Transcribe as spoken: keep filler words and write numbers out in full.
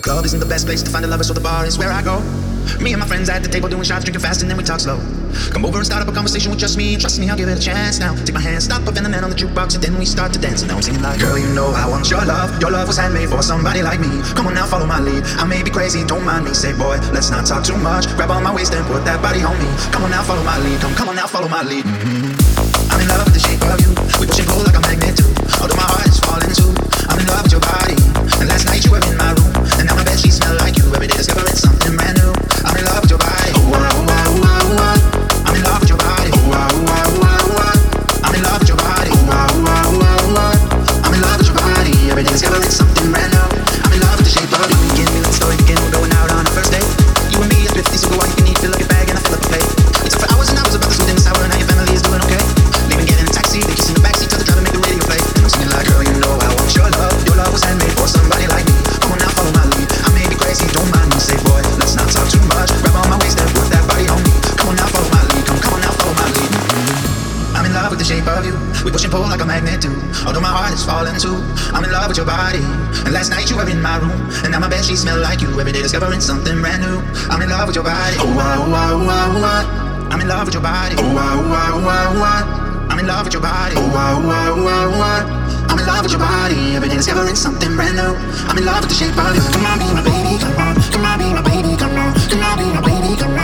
club isn't the best place to find a lover, so the bar is where I go. Me and my friends at the table doing shots, drinking fast, and then we talk slow. Come over and start up a conversation with just me. Trust me, I'll give it a chance now. Take my hand, stop up in the man on the jukebox, and then we start to dance. And now I'm singing like, girl, you know I want your love. Your love was handmade for somebody like me. Come on now, follow my lead. I may be crazy, don't mind me. Say, boy, let's not talk too much. Grab on my waist and put that body on me. Come on now, follow my lead. Come, come on now, follow my lead. Mm-hmm. I'm in love with the shape of you. We push and pull like a magnet do. Although my heart is falling too. I'm in love with your body. And last night you were in my room, and now my bed sheets smell like you. Every day discovering something brand new. I'm in love with your body. Oh, wow, wow, wow, wow. I'm in love with your body. Oh, wow, wow, wow, wow. I'm in love with your body. Oh, wow, wow, wow, wow. I'm in love with your body. Every day discovering something brand new. I'm in love with the shape of you. Begin, we let the story begin. We're going out on our first date. You and me is thrifty, so go all you can eat. Fill up your bag and I fill up a plate. We talk for hours and hours about the sweet and the sour, and how your family is doing okay. Leaving, get in a taxi, they kiss in the backseat, tell the driver make the radio play. And I'm singing like, girl, you know I want your love. Your love was handmade for somebody like me. Come on now, follow my lead. I may be crazy, don't mind me. Say, boy, let's not talk too much. Grab on my waist and put that body on me. Come on now, follow my lead. Come, come on now, follow my lead. Mm-hmm. I'm in love with the shape of you. We push and pull like a magnet do. Although my heart is falling too. I'm in love with your body. And last night you were in my room, and now my bed sheets smell like you. Every day discovering something brand new. I'm in love with your body. Oh, wow, wow, wow, wow. I'm in love with your body. Oh, wow, wow, wow, wow. I'm in love with your body. Oh, wow, wow, wow, wow. I'm in love with your body. Every day discovering something brand new. I'm in love with the shape of you. Come on, be my baby, come on. Come on, be my baby, come on. Come on, be my baby, come on.